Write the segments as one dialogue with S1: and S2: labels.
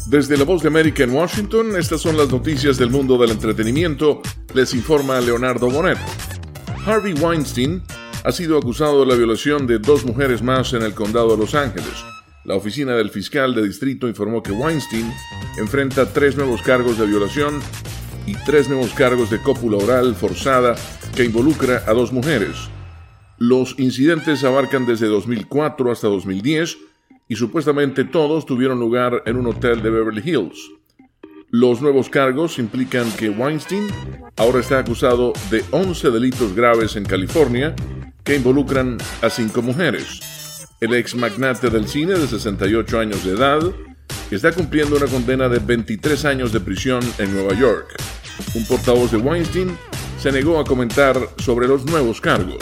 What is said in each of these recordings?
S1: Desde la Voz de América en Washington, estas son las noticias del mundo del entretenimiento. Les informa Leonardo Bonet. Harvey Weinstein ha sido acusado de la violación de 2 mujeres más en el condado de Los Ángeles. La oficina del fiscal de distrito informó que Weinstein enfrenta 3 nuevos cargos de violación y 3 nuevos cargos de cópula oral forzada que involucra a 2 mujeres. Los incidentes abarcan desde 2004 hasta 2010 y supuestamente todos tuvieron lugar en un hotel de Beverly Hills. Los nuevos cargos implican que Weinstein ahora está acusado de 11 delitos graves en California que involucran a 5 mujeres. El ex magnate del cine de 68 años de edad está cumpliendo una condena de 23 años de prisión en Nueva York. Un portavoz de Weinstein se negó a comentar sobre los nuevos cargos.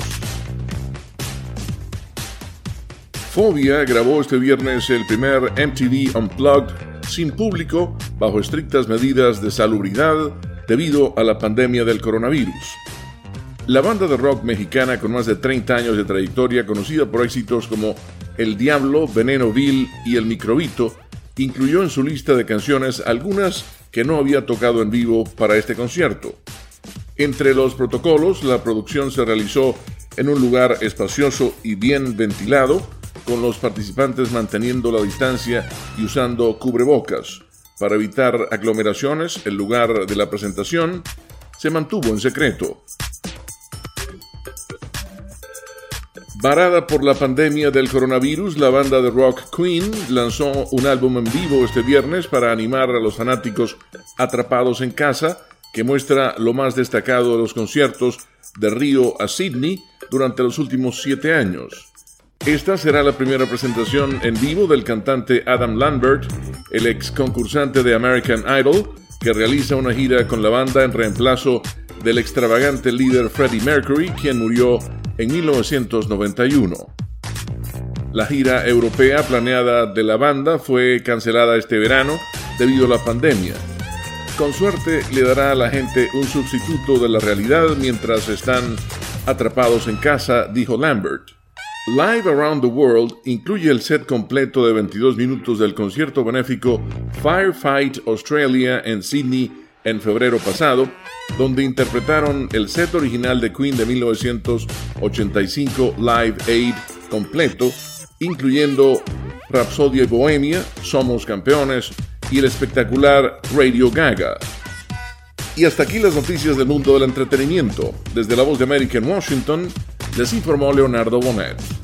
S1: Fobia grabó este viernes el primer MTV Unplugged sin público bajo estrictas medidas de salubridad debido a la pandemia del coronavirus. La banda de rock mexicana con más de 30 años de trayectoria, conocida por éxitos como El Diablo, Veneno Vil y El Microbito, incluyó en su lista de canciones algunas que no había tocado en vivo para este concierto. Entre los protocolos, la producción se realizó en un lugar espacioso y bien ventilado, con los participantes manteniendo la distancia y usando cubrebocas. Para evitar aglomeraciones, el lugar de la presentación se mantuvo en secreto. Varada por la pandemia del coronavirus, la banda de rock Queen lanzó un álbum en vivo este viernes para animar a los fanáticos atrapados en casa, que muestra lo más destacado de los conciertos de Río a Sydney durante los últimos 7 años. Esta será la primera presentación en vivo del cantante Adam Lambert, el ex concursante de American Idol, que realiza una gira con la banda en reemplazo del extravagante líder Freddie Mercury, quien murió en 1991. La gira europea planeada de la banda fue cancelada este verano debido a la pandemia. Con suerte le dará a la gente un sustituto de la realidad mientras están atrapados en casa, dijo Lambert. Live Around the World incluye el set completo de 22 minutos del concierto benéfico Firefight Australia en Sydney en febrero pasado, donde interpretaron el set original de Queen de 1985 Live Aid completo, incluyendo Rhapsody Bohemia, Somos Campeones y el espectacular Radio Gaga. Y hasta aquí las noticias del mundo del entretenimiento. Desde la Voz de América en Washington, les informó Leonardo Bonet.